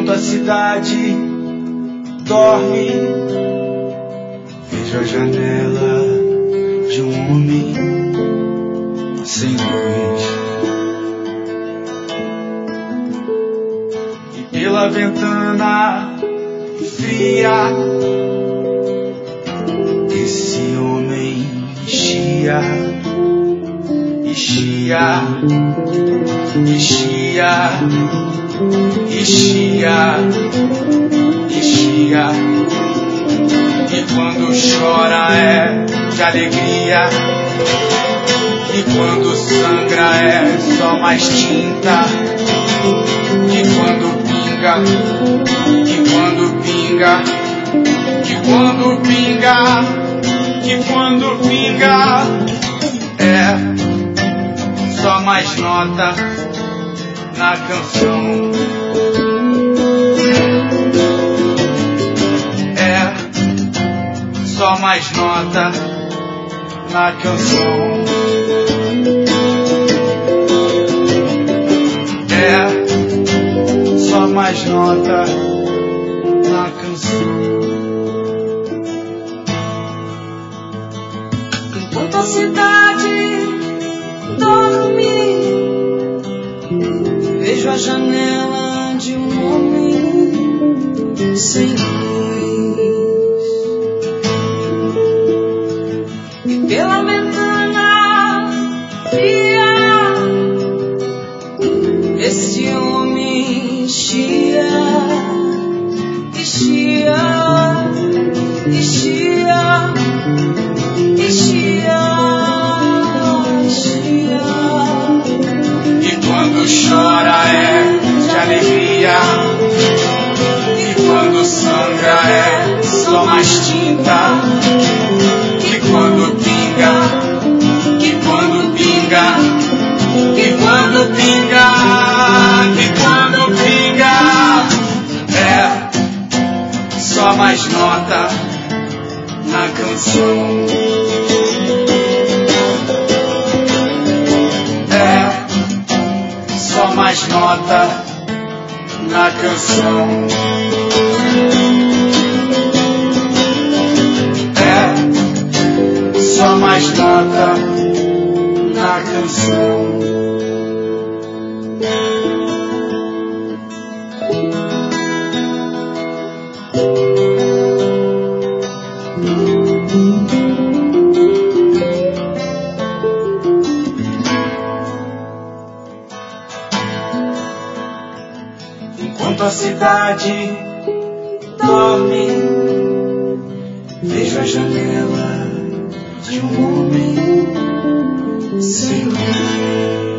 Enquanto a cidade dorme, vejo a janela de um homem sem luz. E pela ventana fria, esse homem chia, e chia, e chia, e chia, e chia. E quando chora é de alegria, e quando sangra é só mais tinta. E quando pinga, e quando pinga, e quando pinga, e quando pinga, é só mais nota na canção. É só mais nota na canção. É só mais nota na canção. Enquanto a cidade dorme, vejo a janela de um homem sem luz. E pela ventana fria, esse homem chia, e chia, e chia, e chia, e chia. E quando chora é de alegria, e quando sangra é só mais tinta. E quando pinga, e quando pinga, e quando pinga, e quando pinga, é só mais nota na canção. É só mais nota na canção. É só mais nota na canção. Enquanto a cidade dorme, vejo a janela de um homem sem luz.